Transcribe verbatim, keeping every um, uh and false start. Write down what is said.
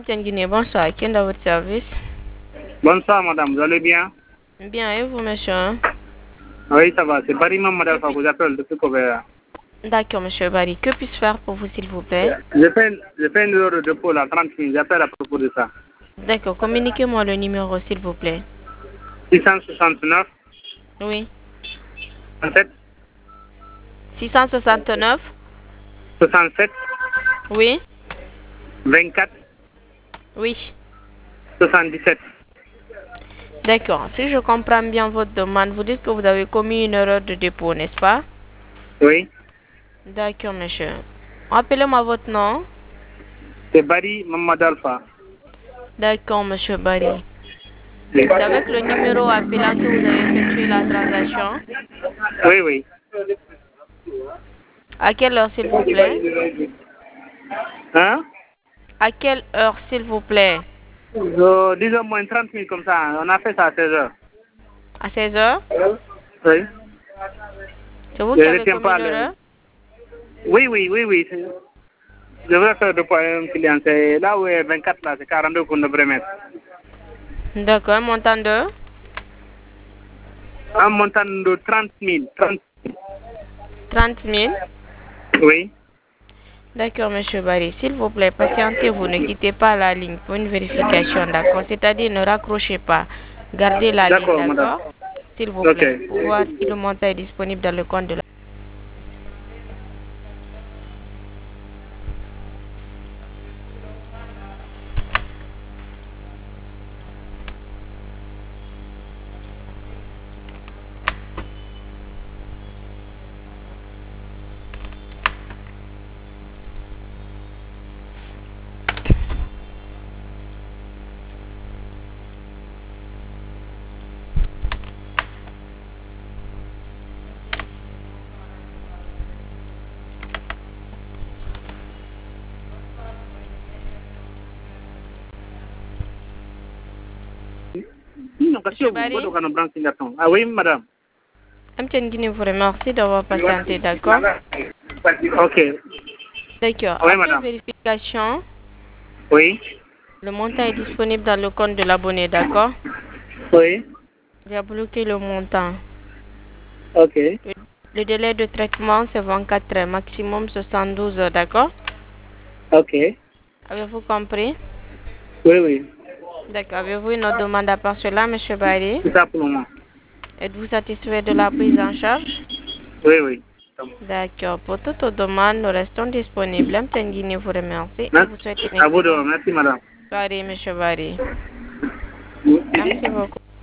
Guinée, bonsoir. Qui est dans votre service? Bonsoir, madame. Vous allez bien? Bien, et vous, monsieur? Oui, ça va. C'est Barry Mamadou qui vous appelle depuis Kobe. D'accord, monsieur Barry. Que puis-je faire pour vous, s'il vous plaît? Je fais, je fais une heure de dépôt là, trente minutes. J'appelle à propos de ça. D'accord, communiquez-moi le numéro, s'il vous plaît. six cent soixante-neuf, Oui. soixante-sept, six cent soixante-neuf? soixante-sept, Oui. vingt-quatre, Oui. soixante-dix-sept. D'accord. Si je comprends bien votre demande, vous dites que vous avez commis une erreur de dépôt, n'est-ce pas? Oui. D'accord, monsieur. Rappelez-moi votre nom. C'est Barry Mamadou Alpha. D'accord, monsieur Barry. C'est avec le numéro appelant que vous avez effectué la transaction. Oui, oui. À quelle heure, s'il vous plaît? Hein? À quelle heure, s'il vous plaît? Euh, disons moins trente minutes comme ça. On a fait ça à seize heures. À seize heures? Oui. C'est vous Je qui ne avez retiens commis pas l'erreur? le... Oui, oui, oui, oui. Je vais faire de poids un client. C'est là où est vingt-quatre, là, c'est quarante-deux qu'on devrait mettre. D'accord, un montant de? Un montant de trente mille. trente... trente mille? Oui. D'accord, monsieur Barry. S'il vous plaît, patientez-vous. Ne quittez pas la ligne pour une vérification, d'accord? C'est-à-dire, ne raccrochez pas. Gardez la ligne, D'accord, madame. d'accord? S'il vous Ok. plaît, pour voir si le montant est disponible dans le compte de la... Monsieur Barry? Ah oui, madame. M. Guinée vous remercie d'avoir patienté, d'accord? Ok. D'accord. Oui, Après madame. vérification, Oui. le montant est disponible dans le compte de l'abonné, d'accord? Oui. J'ai bloqué le montant. Ok. Le, le délai de traitement, c'est vingt-quatre heures, maximum soixante-douze heures, d'accord? Ok. Avez-vous compris? Oui, oui. D'accord. Avez-vous une autre demande à part cela, M. Barry? C'est ça pour le moment. Êtes-vous satisfait de la prise en charge? Oui, oui. D'accord. Pour toute autre demande, nous restons disponibles. M. Guinée vous remercie et Merci. vous souhaite une À vous de excellente merci, madame. soirée, M. Barry. Oui. Merci beaucoup.